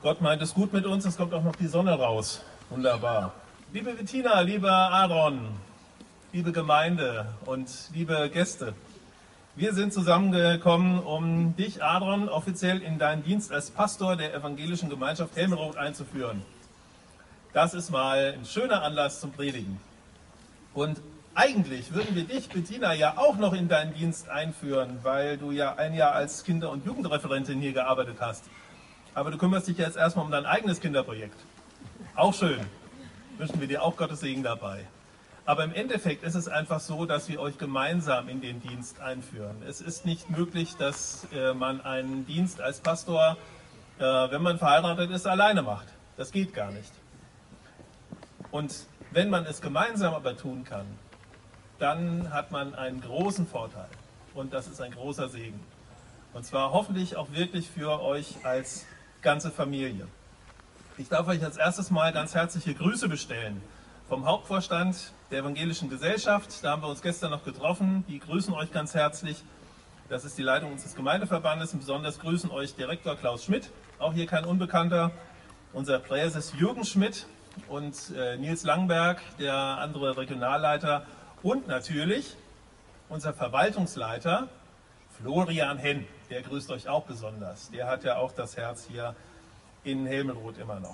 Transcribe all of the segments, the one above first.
Gott meint es gut mit uns, es kommt auch noch die Sonne raus. Wunderbar. Liebe Bettina, lieber Aaron, liebe Gemeinde und liebe Gäste, wir sind zusammengekommen, um dich, Aaron, offiziell in deinen Dienst als Pastor der evangelischen Gemeinschaft Helmroth einzuführen. Das ist mal ein schöner Anlass zum Predigen. Und eigentlich würden wir dich, Bettina, ja auch noch in deinen Dienst einführen, weil du ja ein Jahr als Kinder- und Jugendreferentin hier gearbeitet hast. Aber du kümmerst dich jetzt erstmal um dein eigenes Kinderprojekt. Auch schön. Wünschen wir dir auch Gottes Segen dabei. Aber im Endeffekt ist es einfach so, dass wir euch gemeinsam in den Dienst einführen. Es ist nicht möglich, dass man einen Dienst als Pastor, wenn man verheiratet ist, alleine macht. Das geht gar nicht. Und wenn man es gemeinsam aber tun kann, dann hat man einen großen Vorteil. Und das ist ein großer Segen. Und zwar hoffentlich auch wirklich für euch als ganze Familie. Ich darf euch als erstes mal ganz herzliche Grüße bestellen vom Hauptvorstand der Evangelischen Gesellschaft. Da haben wir uns gestern noch getroffen. Die grüßen euch ganz herzlich. Das ist die Leitung unseres Gemeindeverbandes. Und besonders grüßen euch Direktor Klaus Schmidt, auch hier kein Unbekannter, unser Präses Jürgen Schmidt und Nils Langberg, der andere Regionalleiter, und natürlich unser Verwaltungsleiter Florian Henn. Der grüßt euch auch besonders. Der hat ja auch das Herz hier in Helmroth immer noch.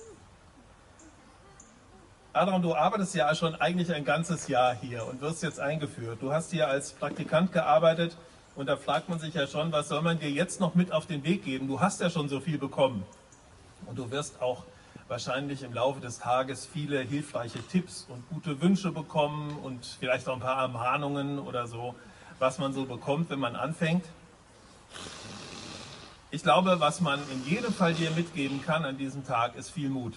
Adrian, du arbeitest ja schon eigentlich ein ganzes Jahr hier und wirst jetzt eingeführt. Du hast hier als Praktikant gearbeitet und da fragt man sich ja schon, was soll man dir jetzt noch mit auf den Weg geben? Du hast ja schon so viel bekommen und du wirst auch wahrscheinlich im Laufe des Tages viele hilfreiche Tipps und gute Wünsche bekommen und vielleicht auch ein paar Ermahnungen oder so, was man so bekommt, wenn man anfängt. Ich glaube, was man in jedem Fall dir mitgeben kann an diesem Tag, ist viel Mut.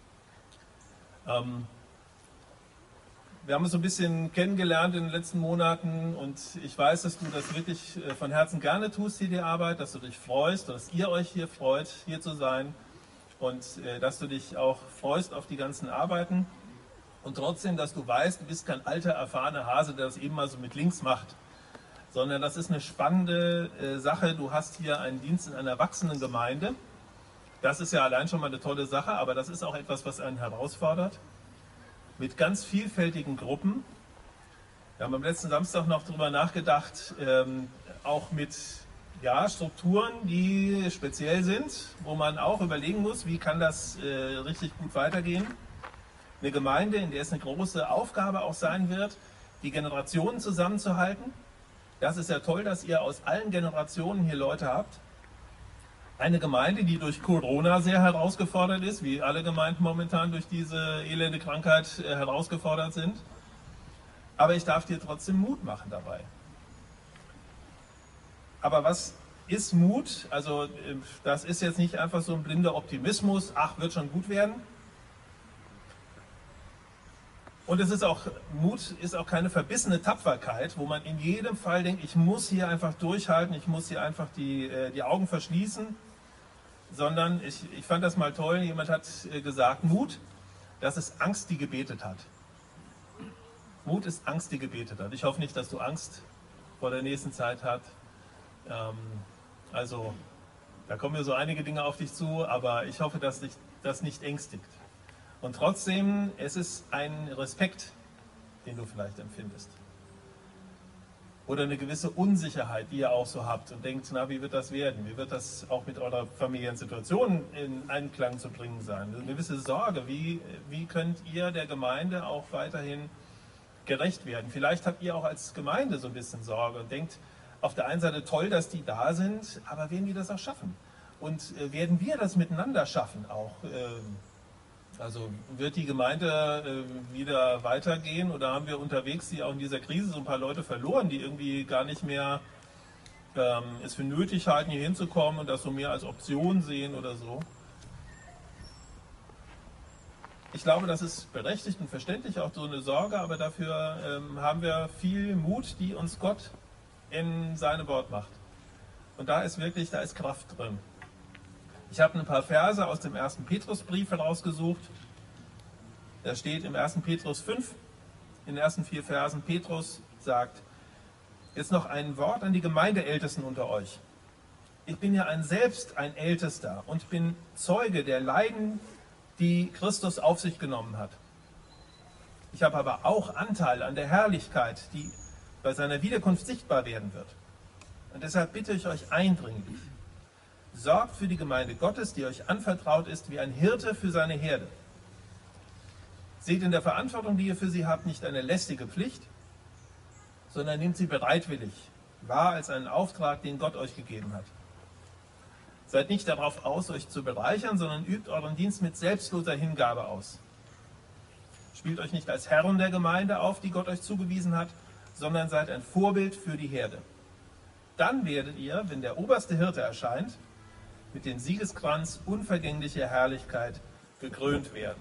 Wir haben uns so ein bisschen kennengelernt in den letzten Monaten und ich weiß, dass du das wirklich von Herzen gerne tust, hier die Arbeit, dass du dich freust, dass ihr euch hier freut, hier zu sein und dass du dich auch freust auf die ganzen Arbeiten und trotzdem, dass du weißt, du bist kein alter, erfahrener Hase, der das eben mal so mit links macht, sondern das ist eine spannende Sache. Du hast hier einen Dienst in einer wachsenden Gemeinde. Das ist ja allein schon mal eine tolle Sache, aber das ist auch etwas, was einen herausfordert. Mit ganz vielfältigen Gruppen. Wir haben am letzten Samstag noch darüber nachgedacht, auch mit Strukturen, die speziell sind, wo man auch überlegen muss, wie kann das richtig gut weitergehen. Eine Gemeinde, in der es eine große Aufgabe auch sein wird, die Generationen zusammenzuhalten. Das ist ja toll, dass ihr aus allen Generationen hier Leute habt. Eine Gemeinde, die durch Corona sehr herausgefordert ist, wie alle Gemeinden momentan durch diese elende Krankheit herausgefordert sind. Aber ich darf dir trotzdem Mut machen dabei. Aber was ist Mut? Also das ist jetzt nicht einfach so ein blinder Optimismus, ach, wird schon gut werden. Und es ist auch, Mut ist auch keine verbissene Tapferkeit, wo man in jedem Fall denkt, ich muss hier einfach durchhalten, ich muss hier einfach die Augen verschließen, sondern ich fand das mal toll, jemand hat gesagt, Mut, das ist Angst, die gebetet hat. Mut ist Angst, die gebetet hat. Ich hoffe nicht, dass du Angst vor der nächsten Zeit hast. Also, da kommen ja so einige Dinge auf dich zu, aber ich hoffe, dass dich das nicht ängstigt. Und trotzdem, es ist ein Respekt, den du vielleicht empfindest. Oder eine gewisse Unsicherheit, die ihr auch so habt und denkt, na, wie wird das werden? Wie wird das auch mit eurer familiären Situation in Einklang zu bringen sein? Eine gewisse Sorge, wie könnt ihr der Gemeinde auch weiterhin gerecht werden? Vielleicht habt ihr auch als Gemeinde so ein bisschen Sorge und denkt, auf der einen Seite toll, dass die da sind, aber werden die das auch schaffen? Und werden wir das miteinander schaffen auch? Also wird die Gemeinde wieder weitergehen oder haben wir unterwegs hier auch in dieser Krise so ein paar Leute verloren, die irgendwie gar nicht mehr es für nötig halten, hier hinzukommen und das so mehr als Option sehen oder so? Ich glaube, das ist berechtigt und verständlich, auch so eine Sorge, aber dafür haben wir viel Mut, die uns Gott in seinem Wort macht. Und da ist Kraft drin. Ich habe ein paar Verse aus dem 1. Petrusbrief herausgesucht. Da steht im 1. Petrus 5, in den ersten 4 Versen, Petrus sagt, jetzt noch ein Wort an die Gemeindeältesten unter euch. Ich bin ja selbst ein Ältester und bin Zeuge der Leiden, die Christus auf sich genommen hat. Ich habe aber auch Anteil an der Herrlichkeit, die bei seiner Wiederkunft sichtbar werden wird. Und deshalb bitte ich euch eindringlich, sorgt für die Gemeinde Gottes, die euch anvertraut ist, wie ein Hirte für seine Herde. Seht in der Verantwortung, die ihr für sie habt, nicht eine lästige Pflicht, sondern nehmt sie bereitwillig wahr als einen Auftrag, den Gott euch gegeben hat. Seid nicht darauf aus, euch zu bereichern, sondern übt euren Dienst mit selbstloser Hingabe aus. Spielt euch nicht als Herren der Gemeinde auf, die Gott euch zugewiesen hat, sondern seid ein Vorbild für die Herde. Dann werdet ihr, wenn der oberste Hirte erscheint, mit dem Siegeskranz unvergänglicher Herrlichkeit gekrönt werden.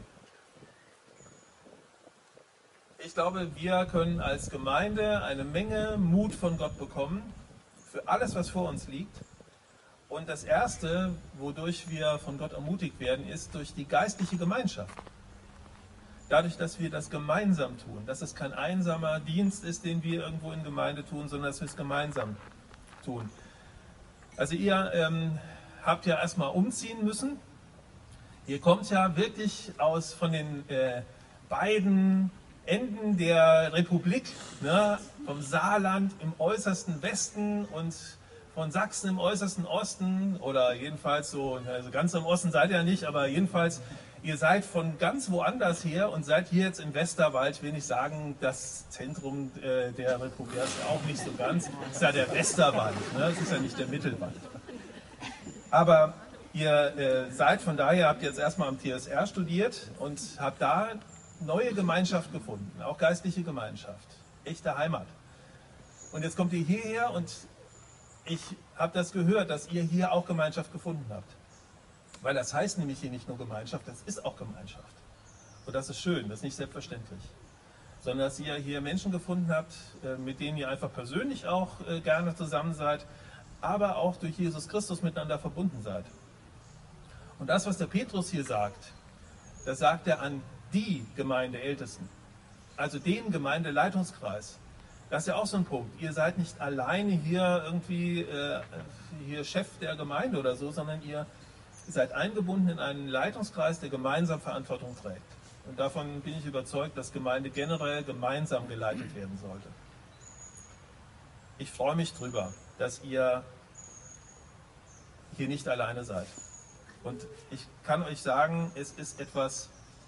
Ich glaube, wir können als Gemeinde eine Menge Mut von Gott bekommen für alles, was vor uns liegt. Und das Erste, wodurch wir von Gott ermutigt werden, ist durch die geistliche Gemeinschaft. Dadurch, dass wir das gemeinsam tun, dass es kein einsamer Dienst ist, den wir irgendwo in Gemeinde tun, sondern dass wir es gemeinsam tun. Also ihr habt ja erstmal umziehen müssen. Ihr kommt ja wirklich von den beiden Enden der Republik, ne, vom Saarland im äußersten Westen und von Sachsen im äußersten Osten, oder jedenfalls so, also ganz im Osten seid ihr ja nicht, aber jedenfalls, ihr seid von ganz woanders her und seid hier jetzt im Westerwald, will ich sagen, das Zentrum der Republik ist auch nicht so ganz, das ist ja der Westerwald, ne, das ist ja nicht der Mittelwald. Aber ihr seid von daher, habt jetzt erstmal am TSR studiert und habt da neue Gemeinschaft gefunden, auch geistliche Gemeinschaft, echte Heimat. Und jetzt kommt ihr hierher und ich habe das gehört, dass ihr hier auch Gemeinschaft gefunden habt. Weil das heißt nämlich hier nicht nur Gemeinschaft, das ist auch Gemeinschaft. Und das ist schön, das ist nicht selbstverständlich. Sondern dass ihr hier Menschen gefunden habt, mit denen ihr einfach persönlich auch gerne zusammen seid, aber auch durch Jesus Christus miteinander verbunden seid. Und das, was der Petrus hier sagt, das sagt er an die Gemeindeältesten, also den Gemeindeleitungskreis. Das ist ja auch so ein Punkt. Ihr seid nicht alleine hier irgendwie hier Chef der Gemeinde oder so, sondern ihr seid eingebunden in einen Leitungskreis, der gemeinsam Verantwortung trägt. Und davon bin ich überzeugt, dass Gemeinde generell gemeinsam geleitet werden sollte. Ich freue mich drüber, dass ihr hier nicht alleine seid. Und ich kann euch sagen, es ist etwas,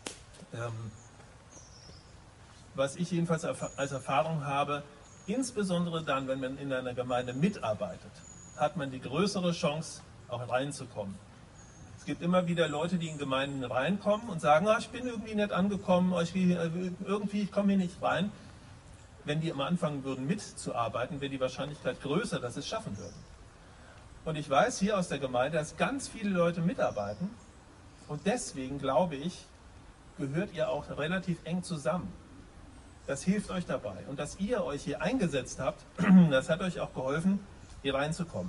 was ich jedenfalls als Erfahrung habe, insbesondere dann, wenn man in einer Gemeinde mitarbeitet, hat man die größere Chance, auch reinzukommen. Es gibt immer wieder Leute, die in Gemeinden reinkommen und sagen, ich bin irgendwie nicht angekommen, ich komme hier nicht rein. Wenn die immer anfangen würden mitzuarbeiten, wäre die Wahrscheinlichkeit größer, dass sie es schaffen würden. Und ich weiß hier aus der Gemeinde, dass ganz viele Leute mitarbeiten und deswegen glaube ich, gehört ihr auch relativ eng zusammen. Das hilft euch dabei. Und dass ihr euch hier eingesetzt habt, das hat euch auch geholfen, hier reinzukommen.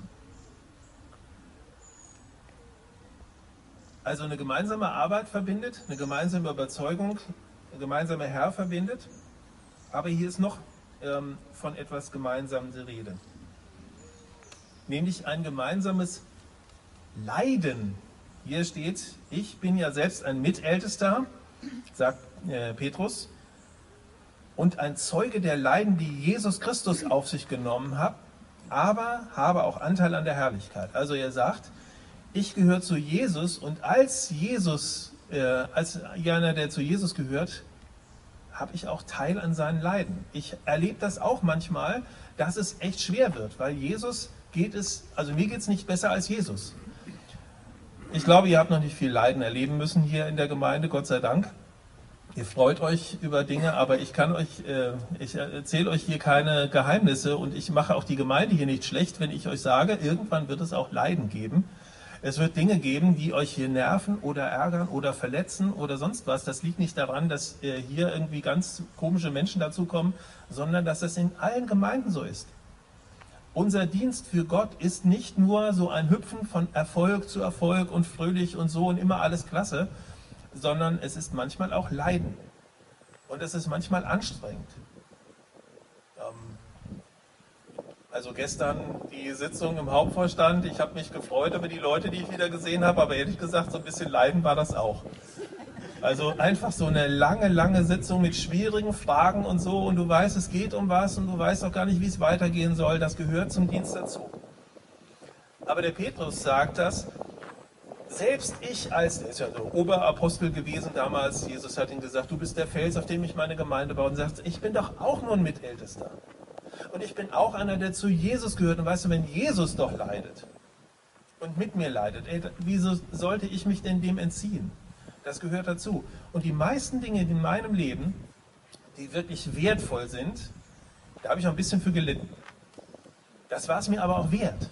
Also eine gemeinsame Arbeit verbindet, eine gemeinsame Überzeugung, ein gemeinsamer Herr verbindet. Aber hier ist noch von etwas Gemeinsamem die Rede. Nämlich ein gemeinsames Leiden. Hier steht, ich bin ja selbst ein Mitältester, sagt Petrus, und ein Zeuge der Leiden, die Jesus Christus auf sich genommen hat, aber habe auch Anteil an der Herrlichkeit. Also er sagt, ich gehöre zu Jesus und als einer, der zu Jesus gehört, habe ich auch Teil an seinen Leiden. Ich erlebe das auch manchmal, dass es echt schwer wird, weil mir geht es nicht besser als Jesus. Ich glaube, ihr habt noch nicht viel Leiden erleben müssen hier in der Gemeinde, Gott sei Dank. Ihr freut euch über Dinge, aber ich erzähle euch hier keine Geheimnisse und ich mache auch die Gemeinde hier nicht schlecht, wenn ich euch sage, irgendwann wird es auch Leiden geben. Es wird Dinge geben, die euch hier nerven oder ärgern oder verletzen oder sonst was. Das liegt nicht daran, dass hier irgendwie ganz komische Menschen dazukommen, sondern dass das in allen Gemeinden so ist. Unser Dienst für Gott ist nicht nur so ein Hüpfen von Erfolg zu Erfolg und fröhlich und so und immer alles klasse, sondern es ist manchmal auch Leiden und es ist manchmal anstrengend. Also gestern die Sitzung im Hauptvorstand, ich habe mich gefreut über die Leute, die ich wieder gesehen habe, aber ehrlich gesagt, so ein bisschen leiden war das auch. Also einfach so eine lange, lange Sitzung mit schwierigen Fragen und so, und du weißt, es geht um was und du weißt auch gar nicht, wie es weitergehen soll, das gehört zum Dienst dazu. Aber der Petrus sagt das, selbst ich der ist ja so Oberapostel gewesen damals, Jesus hat ihm gesagt, du bist der Fels, auf dem ich meine Gemeinde baue, und sagt, ich bin doch auch nur ein Mitältester. Und ich bin auch einer, der zu Jesus gehört. Und weißt du, wenn Jesus doch leidet und mit mir leidet, wieso sollte ich mich denn dem entziehen? Das gehört dazu. Und die meisten Dinge in meinem Leben, die wirklich wertvoll sind, da habe ich auch ein bisschen für gelitten. Das war es mir aber auch wert.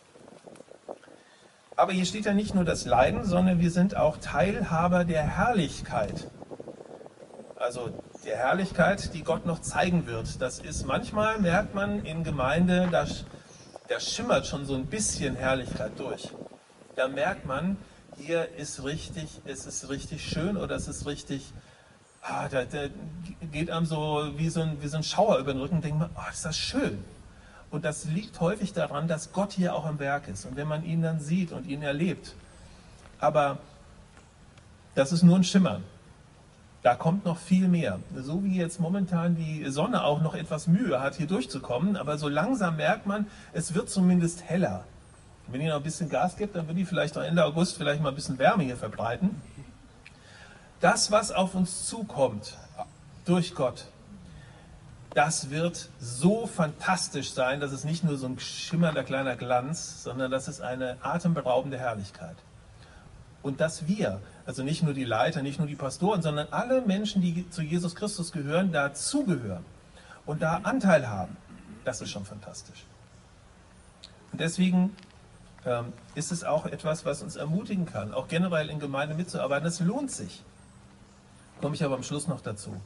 Aber hier steht ja nicht nur das Leiden, sondern wir sind auch Teilhaber der Herrlichkeit. Also der Herrlichkeit, die Gott noch zeigen wird. Das ist, manchmal merkt man in Gemeinde, da schimmert schon so ein bisschen Herrlichkeit durch. Da merkt man, hier ist richtig, es ist richtig schön oder es ist richtig, da geht einem so wie so ein Schauer über den Rücken, denkt man, oh, ist das schön. Und das liegt häufig daran, dass Gott hier auch am Werk ist. Und wenn man ihn dann sieht und ihn erlebt, aber das ist nur ein Schimmern. Da kommt noch viel mehr. So wie jetzt momentan die Sonne auch noch etwas Mühe hat, hier durchzukommen, aber so langsam merkt man, es wird zumindest heller. Wenn ihr noch ein bisschen Gas gibt, dann wird die vielleicht auch Ende August vielleicht mal ein bisschen Wärme hier verbreiten. Das, was auf uns zukommt, durch Gott, das wird so fantastisch sein, dass es nicht nur so ein schimmernder kleiner Glanz, sondern das ist eine atemberaubende Herrlichkeit. Und dass wir, also nicht nur die Leiter, nicht nur die Pastoren, sondern alle Menschen, die zu Jesus Christus gehören, dazugehören und da Anteil haben, das ist schon fantastisch. Und deswegen ist es auch etwas, was uns ermutigen kann, auch generell in Gemeinde mitzuarbeiten. Es lohnt sich. Komme ich aber am Schluss noch dazu.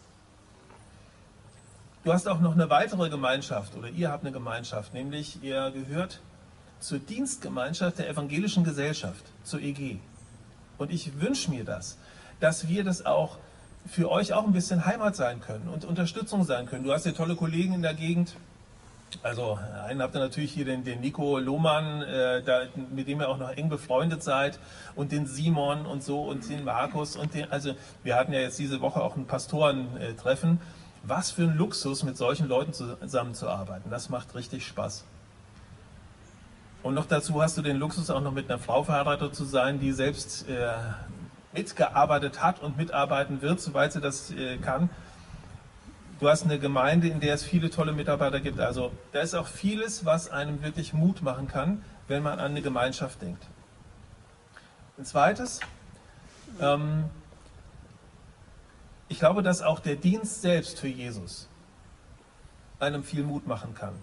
Du hast auch noch eine weitere Gemeinschaft, oder ihr habt eine Gemeinschaft, nämlich ihr gehört zur Dienstgemeinschaft der Evangelischen Gesellschaft, zur EG. Und ich wünsche mir das, dass wir das auch für euch auch ein bisschen Heimat sein können und Unterstützung sein können. Du hast ja tolle Kollegen in der Gegend. Also einen habt ihr natürlich hier, den Nico Lohmann, mit dem ihr auch noch eng befreundet seid, und den Simon und so und den Markus und also wir hatten ja jetzt diese Woche auch ein Pastorentreffen. Was für ein Luxus, mit solchen Leuten zusammenzuarbeiten. Das macht richtig Spaß. Und noch dazu hast du den Luxus, auch noch mit einer Frau verheiratet zu sein, die selbst mitgearbeitet hat und mitarbeiten wird, soweit sie das kann. Du hast eine Gemeinde, in der es viele tolle Mitarbeiter gibt. Also da ist auch vieles, was einem wirklich Mut machen kann, wenn man an eine Gemeinschaft denkt. Ein zweites, ich glaube, dass auch der Dienst selbst für Jesus einem viel Mut machen kann.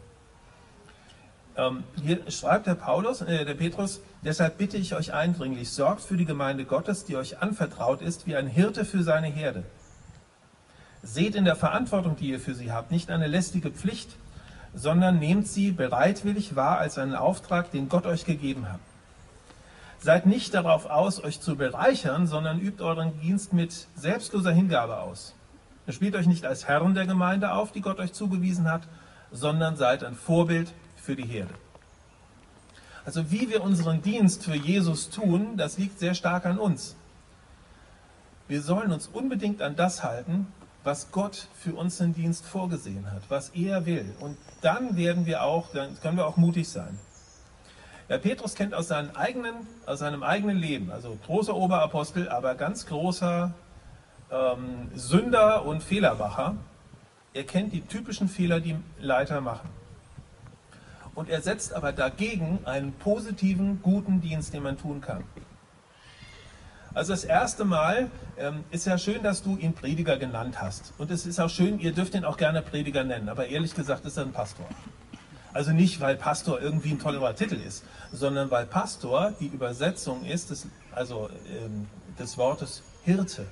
Hier schreibt der Petrus, deshalb bitte ich euch eindringlich, sorgt für die Gemeinde Gottes, die euch anvertraut ist, wie ein Hirte für seine Herde. Seht in der Verantwortung, die ihr für sie habt, nicht eine lästige Pflicht, sondern nehmt sie bereitwillig wahr als einen Auftrag, den Gott euch gegeben hat. Seid nicht darauf aus, euch zu bereichern, sondern übt euren Dienst mit selbstloser Hingabe aus. Spielt euch nicht als Herren der Gemeinde auf, die Gott euch zugewiesen hat, sondern seid ein Vorbild für die Herde. Also wie wir unseren Dienst für Jesus tun, das liegt sehr stark an uns. Wir sollen uns unbedingt an das halten, was Gott für unseren Dienst vorgesehen hat, was er will. Und dann können wir auch mutig sein. Der Petrus kennt aus seinem eigenen Leben, also großer Oberapostel, aber ganz großer Sünder und Fehlermacher. Er kennt die typischen Fehler, die Leiter machen. Und er setzt aber dagegen einen positiven, guten Dienst, den man tun kann. Also das erste Mal ist ja schön, dass du ihn Prediger genannt hast. Und es ist auch schön, ihr dürft ihn auch gerne Prediger nennen, aber ehrlich gesagt ist er ein Pastor. Also nicht, weil Pastor irgendwie ein toller Titel ist, sondern weil Pastor die Übersetzung ist, des Wortes Hirte.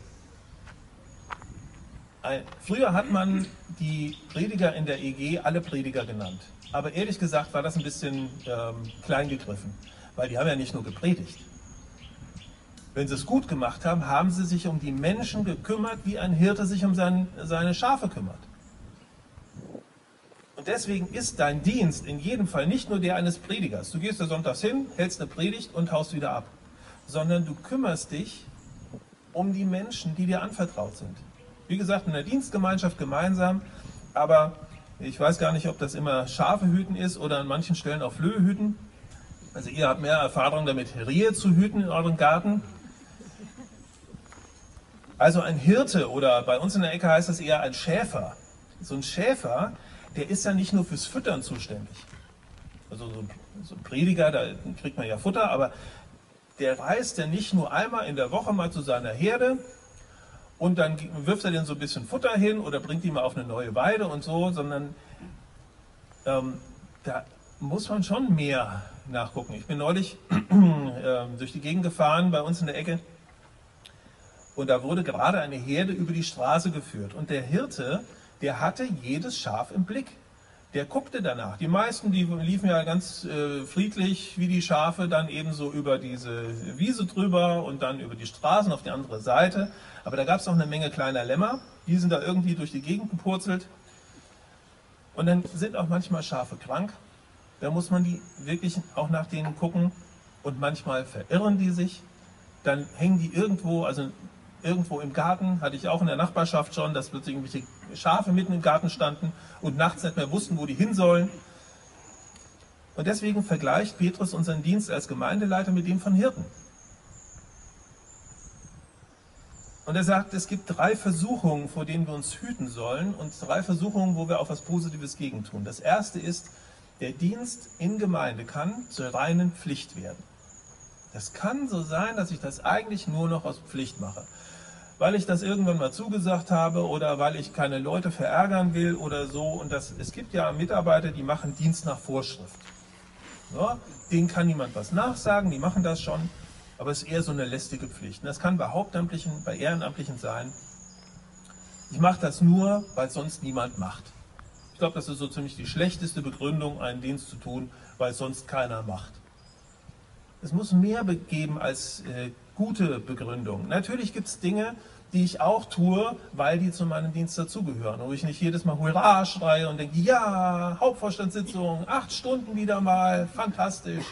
Früher hat man die Prediger in der EG alle Prediger genannt. Aber ehrlich gesagt war das ein bisschen klein gegriffen, weil die haben ja nicht nur gepredigt. Wenn sie es gut gemacht haben, haben sie sich um die Menschen gekümmert, wie ein Hirte sich um seine Schafe kümmert. Und deswegen ist dein Dienst in jedem Fall nicht nur der eines Predigers. Du gehst da sonntags hin, hältst eine Predigt und haust wieder ab. Sondern du kümmerst dich um die Menschen, die dir anvertraut sind. Wie gesagt, in der Dienstgemeinschaft gemeinsam, aber ich weiß gar nicht, ob das immer Schafe hüten ist oder an manchen Stellen auch Flöhe hüten. Also ihr habt mehr Erfahrung damit, Rehe zu hüten in eurem Garten. Also ein Hirte oder bei uns in der Ecke heißt das eher ein Schäfer. So ein Schäfer, der ist ja nicht nur fürs Füttern zuständig. Also so ein Prediger, da kriegt man ja Futter, aber der reist ja nicht nur einmal in der Woche mal zu seiner Herde und dann wirft er denen so ein bisschen Futter hin oder bringt die mal auf eine neue Weide und so, sondern da muss man schon mehr nachgucken. Ich bin neulich durch die Gegend gefahren bei uns in der Ecke und da wurde gerade eine Herde über die Straße geführt und der Hirte, der hatte jedes Schaf im Blick. Der guckte danach. Die meisten, die liefen ja ganz friedlich wie die Schafe dann eben so über diese Wiese drüber und dann über die Straßen auf die andere Seite. Aber da gab es auch eine Menge kleiner Lämmer, die sind da irgendwie durch die Gegend gepurzelt. Und dann sind auch manchmal Schafe krank. Da muss man die wirklich auch nach denen gucken und manchmal verirren die sich. Dann hängen die irgendwo, also irgendwo im Garten, hatte ich auch in der Nachbarschaft schon, dass plötzlich irgendwelche Schafe mitten im Garten standen und nachts nicht mehr wussten, wo die hin sollen. Und deswegen vergleicht Petrus unseren Dienst als Gemeindeleiter mit dem von Hirten. Und er sagt, es gibt 3 Versuchungen, vor denen wir uns hüten sollen und 3 Versuchungen, wo wir auf was Positives gegentun. Das erste ist, der Dienst in Gemeinde kann zur reinen Pflicht werden. Das kann so sein, dass ich das eigentlich nur noch aus Pflicht mache. Weil ich das irgendwann mal zugesagt habe oder weil ich keine Leute verärgern will oder so. Und es gibt ja Mitarbeiter, die machen Dienst nach Vorschrift. Ja, denen kann niemand was nachsagen, die machen das schon, aber es ist eher so eine lästige Pflicht. Und das kann bei Hauptamtlichen, bei Ehrenamtlichen sein. Ich mache das nur, weil sonst niemand macht. Ich glaube, das ist so ziemlich die schlechteste Begründung, einen Dienst zu tun, weil sonst keiner macht. Es muss mehr geben als gute Begründung. Natürlich gibt es Dinge, die ich auch tue, weil die zu meinem Dienst dazugehören. Wo ich nicht jedes Mal Hurra schreie und denke, ja, Hauptvorstandssitzung, 8 Stunden wieder mal, fantastisch.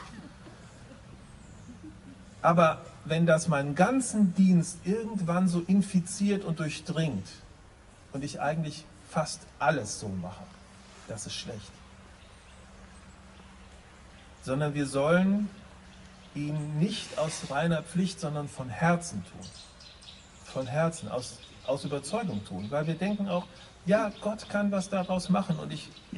Aber wenn das meinen ganzen Dienst irgendwann so infiziert und durchdringt und ich eigentlich fast alles so mache, das ist schlecht. Sondern wir sollen ihn nicht aus reiner Pflicht, sondern von Herzen tun. Von Herzen, aus Überzeugung tun. Weil wir denken auch, ja, Gott kann was daraus machen. Und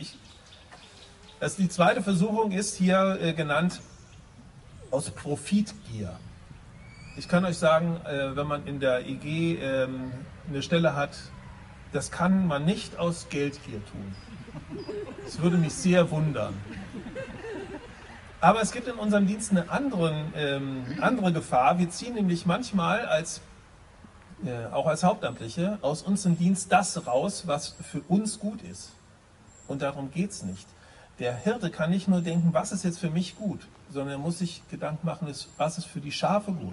die zweite Versuchung ist hier genannt aus Profitgier. Ich kann euch sagen, wenn man in der EG eine Stelle hat, das kann man nicht aus Geldgier tun. Das würde mich sehr wundern. Aber es gibt in unserem Dienst eine andere Gefahr. Wir ziehen nämlich manchmal auch als Hauptamtliche aus unserem Dienst das raus, was für uns gut ist. Und darum geht es nicht. Der Hirte kann nicht nur denken, was ist jetzt für mich gut, sondern er muss sich Gedanken machen, was ist für die Schafe gut.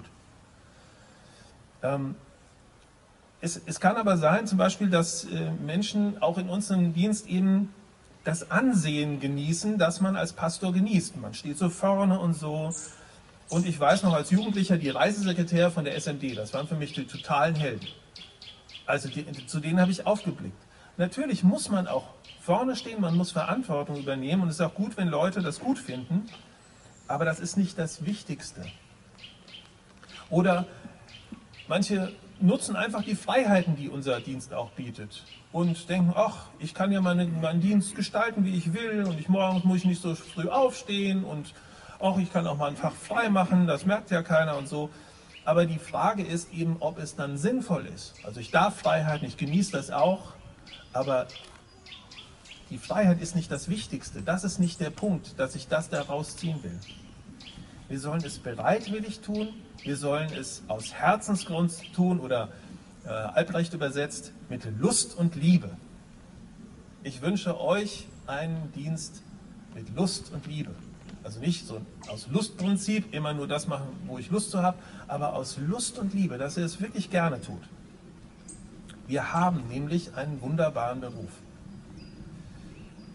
Es kann aber sein, zum Beispiel, dass Menschen auch in unserem Dienst eben das Ansehen genießen, das man als Pastor genießt. Man steht so vorne und so. Und ich weiß noch als Jugendlicher, die Reisesekretäre von der SMD, das waren für mich die totalen Helden. Also zu denen habe ich aufgeblickt. Natürlich muss man auch vorne stehen, man muss Verantwortung übernehmen und es ist auch gut, wenn Leute das gut finden, aber das ist nicht das Wichtigste. Oder manche nutzen einfach die Freiheiten, die unser Dienst auch bietet und denken, ach, ich kann ja meinen Dienst gestalten, wie ich will und morgens muss ich nicht so früh aufstehen und auch ich kann auch mal ein Fach frei machen, das merkt ja keiner und so. Aber die Frage ist eben, ob es dann sinnvoll ist. Also ich darf Freiheiten, ich genieße das auch, aber die Freiheit ist nicht das Wichtigste. Das ist nicht der Punkt, dass ich das daraus ziehen will. Wir sollen es bereitwillig tun, wir sollen es aus Herzensgrund tun oder Albrecht übersetzt mit Lust und Liebe. Ich wünsche euch einen Dienst mit Lust und Liebe. Also nicht so aus Lustprinzip, immer nur das machen, wo ich Lust zu habe, aber aus Lust und Liebe, dass ihr es wirklich gerne tut. Wir haben nämlich einen wunderbaren Beruf.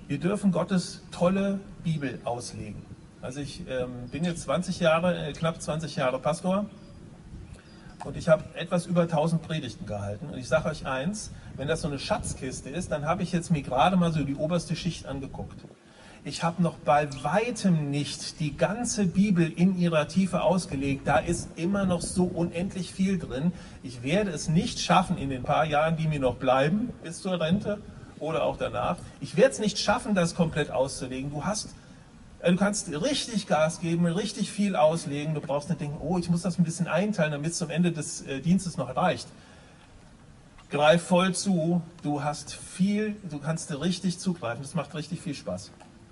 Wir dürfen Gottes tolle Bibel auslegen. Also ich bin jetzt 20 Jahre, knapp 20 Jahre Pastor und ich habe etwas über 1000 Predigten gehalten. Und ich sage euch eins, wenn das so eine Schatzkiste ist, dann habe ich jetzt mir gerade mal so die oberste Schicht angeguckt. Ich habe noch bei weitem nicht die ganze Bibel in ihrer Tiefe ausgelegt. Da ist immer noch so unendlich viel drin. Ich werde es nicht schaffen in den paar Jahren, die mir noch bleiben, bis zur Rente oder auch danach. Ich werde es nicht schaffen, das komplett auszulegen. Du kannst richtig Gas geben, richtig viel auslegen. Du brauchst nicht denken, oh, ich muss das ein bisschen einteilen, damit es zum Ende des Dienstes noch reicht. Greif voll zu. Du hast viel, du kannst richtig zugreifen. Das macht richtig viel Spaß.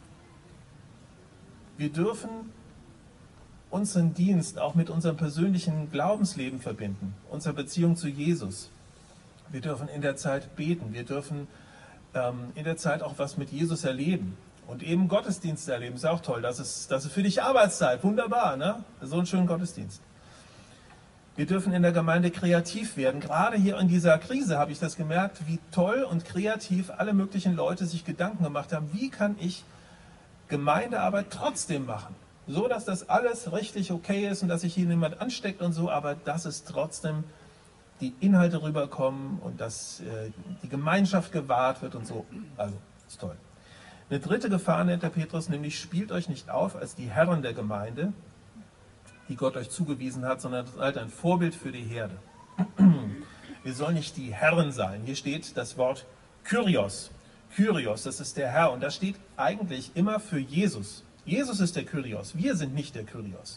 Wir dürfen unseren Dienst auch mit unserem persönlichen Glaubensleben verbinden, unserer Beziehung zu Jesus. Wir dürfen in der Zeit beten, wir dürfen in der Zeit auch was mit Jesus erleben und eben Gottesdienste erleben. Ist auch toll, das ist für dich Arbeitszeit, wunderbar, ne? So einen schönen Gottesdienst. Wir dürfen in der Gemeinde kreativ werden. Gerade hier in dieser Krise habe ich das gemerkt, wie toll und kreativ alle möglichen Leute sich Gedanken gemacht haben, wie kann ich Gemeindearbeit trotzdem machen, so dass das alles richtig okay ist und dass sich hier niemand ansteckt und so, aber dass es trotzdem die Inhalte rüberkommen und dass die Gemeinschaft gewahrt wird und so. Also, ist toll. Eine dritte Gefahr nennt der Petrus, nämlich spielt euch nicht auf als die Herren der Gemeinde, die Gott euch zugewiesen hat, sondern seid ein Vorbild für die Herde. Wir sollen nicht die Herren sein. Hier steht das Wort Kyrios. Kyrios, das ist der Herr und das steht eigentlich immer für Jesus. Jesus ist der Kyrios, wir sind nicht der Kyrios.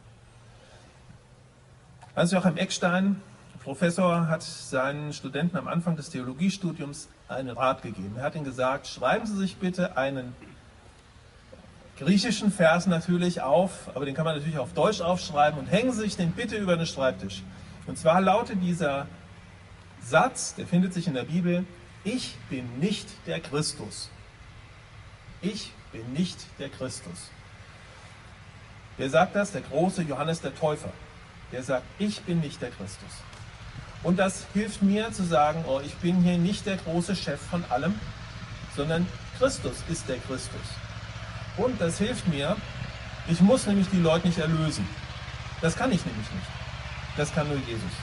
Hans-Joachim Eckstein, Professor, hat seinen Studenten am Anfang des Theologiestudiums einen Rat gegeben. Er hat ihnen gesagt, schreiben Sie sich bitte einen griechischen Vers natürlich auf, aber den kann man natürlich auf Deutsch aufschreiben und hängen Sie sich den bitte über den Schreibtisch. Und zwar lautet dieser Satz, der findet sich in der Bibel: Ich bin nicht der Christus. Ich bin nicht der Christus. Wer sagt das? Der große Johannes der Täufer. Der sagt, ich bin nicht der Christus. Und das hilft mir zu sagen, oh, ich bin hier nicht der große Chef von allem, sondern Christus ist der Christus. Und das hilft mir, ich muss nämlich die Leute nicht erlösen. Das kann ich nämlich nicht. Das kann nur Jesus.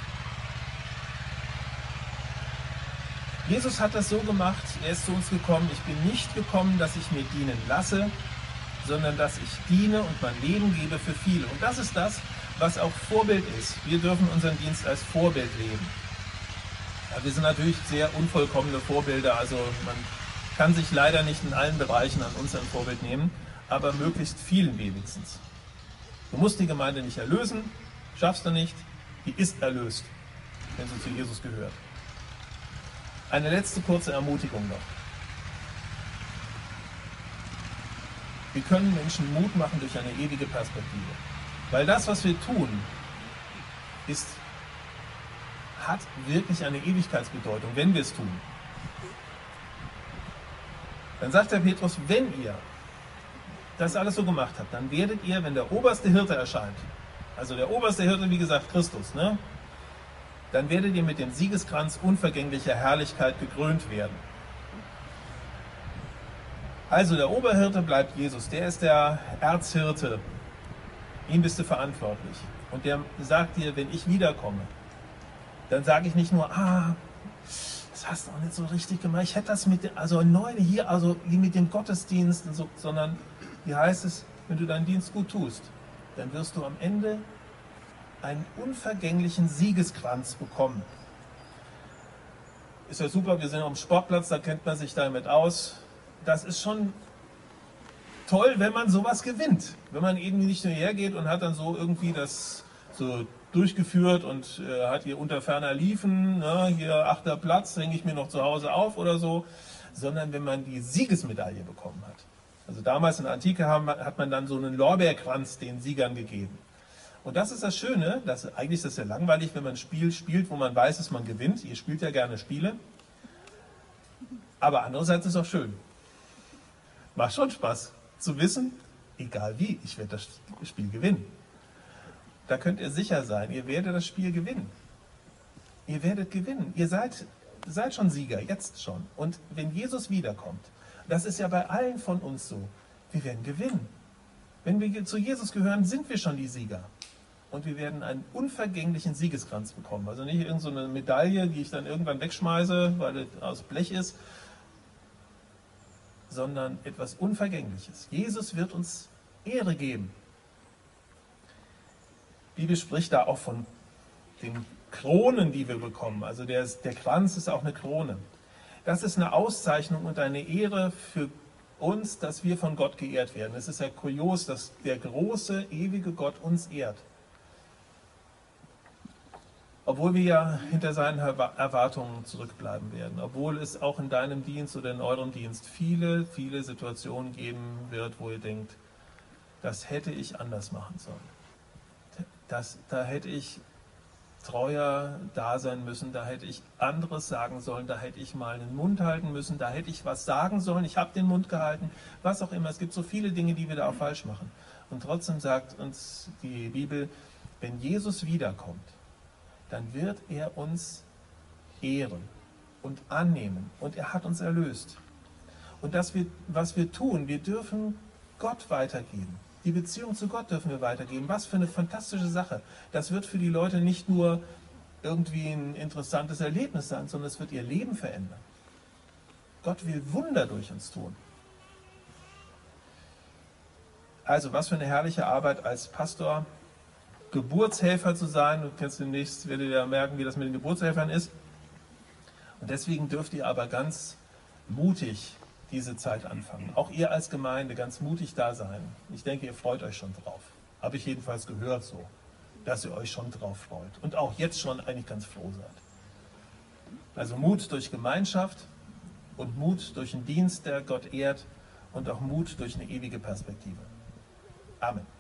Jesus hat das so gemacht, er ist zu uns gekommen, ich bin nicht gekommen, dass ich mir dienen lasse, sondern dass ich diene und mein Leben gebe für viele. Und das ist das, was auch Vorbild ist. Wir dürfen unseren Dienst als Vorbild leben. Ja, wir sind natürlich sehr unvollkommene Vorbilder, also man kann sich leider nicht in allen Bereichen an uns ein Vorbild nehmen, aber möglichst vielen wenigstens. Du musst die Gemeinde nicht erlösen, schaffst du nicht, die ist erlöst, wenn sie zu Jesus gehört. Eine letzte kurze Ermutigung noch. Wir können Menschen Mut machen durch eine ewige Perspektive. Weil das, was wir tun, hat wirklich eine Ewigkeitsbedeutung, wenn wir es tun. Dann sagt der Petrus, wenn ihr das alles so gemacht habt, dann werdet ihr, wenn der oberste Hirte erscheint, also der oberste Hirte, wie gesagt, Christus, ne? Dann werdet ihr mit dem Siegeskranz unvergänglicher Herrlichkeit gekrönt werden. Also der Oberhirte bleibt Jesus, der ist der Erzhirte. Ihm bist du verantwortlich. Und der sagt dir, wenn ich wiederkomme, dann sage ich nicht nur, das hast du auch nicht so richtig gemacht, ich hätte das mit dem Gottesdienst und so, sondern hier heißt es, wenn du deinen Dienst gut tust, dann wirst du am Ende einen unvergänglichen Siegeskranz bekommen. Ist ja super, wir sind auf dem Sportplatz, da kennt man sich damit aus. Das ist schon toll, wenn man sowas gewinnt. Wenn man eben nicht nur hergeht und hat dann so irgendwie das so durchgeführt und hat hier unter ferner Liefen, ne, hier 8. Platz, hänge ich mir noch zu Hause auf oder so, sondern wenn man die Siegesmedaille bekommen hat. Also damals in der Antike hat man dann so einen Lorbeerkranz den Siegern gegeben. Und das ist das Schöne, eigentlich ist das ja langweilig, wenn man ein Spiel spielt, wo man weiß, dass man gewinnt. Ihr spielt ja gerne Spiele. Aber andererseits ist es auch schön. Macht schon Spaß zu wissen, egal wie, ich werde das Spiel gewinnen. Da könnt ihr sicher sein, ihr werdet das Spiel gewinnen. Ihr werdet gewinnen. Ihr seid schon Sieger, jetzt schon. Und wenn Jesus wiederkommt, Das ist ja bei allen von uns so. Wir werden gewinnen. Wenn wir zu Jesus gehören, sind wir schon die Sieger. Und wir werden einen unvergänglichen Siegeskranz bekommen. Also nicht irgendeine so eine Medaille, die ich dann irgendwann wegschmeiße, weil es aus Blech ist, sondern etwas Unvergängliches. Jesus wird uns Ehre geben. Die Bibel spricht da auch von den Kronen, die wir bekommen. Also der Kranz ist auch eine Krone. Das ist eine Auszeichnung und eine Ehre für uns, dass wir von Gott geehrt werden. Es ist ja kurios, dass der große, ewige Gott uns ehrt. Obwohl wir ja hinter seinen Erwartungen zurückbleiben werden. Obwohl es auch in deinem Dienst oder in eurem Dienst viele, viele Situationen geben wird, wo ihr denkt, das hätte ich anders machen sollen. Da hätte ich treuer da sein müssen, da hätte ich anderes sagen sollen, da hätte ich mal den Mund halten müssen, da hätte ich was sagen sollen, ich habe den Mund gehalten, was auch immer. Es gibt so viele Dinge, die wir da auch falsch machen. Und trotzdem sagt uns die Bibel, wenn Jesus wiederkommt, dann wird er uns ehren und annehmen. Und er hat uns erlöst. Und was wir tun, wir dürfen Gott weitergeben. Die Beziehung zu Gott dürfen wir weitergeben. Was für eine fantastische Sache. Das wird für die Leute nicht nur irgendwie ein interessantes Erlebnis sein, sondern es wird ihr Leben verändern. Gott will Wunder durch uns tun. Also, was für eine herrliche Arbeit als Pastor, Geburtshelfer zu sein. Du kennst demnächst, werdet ihr ja merken, wie das mit den Geburtshelfern ist. Und deswegen dürft ihr aber ganz mutig diese Zeit anfangen. Auch ihr als Gemeinde ganz mutig da sein. Ich denke, ihr freut euch schon drauf. Habe ich jedenfalls gehört so, dass ihr euch schon drauf freut. Und auch jetzt schon eigentlich ganz froh seid. Also Mut durch Gemeinschaft und Mut durch einen Dienst, der Gott ehrt und auch Mut durch eine ewige Perspektive. Amen.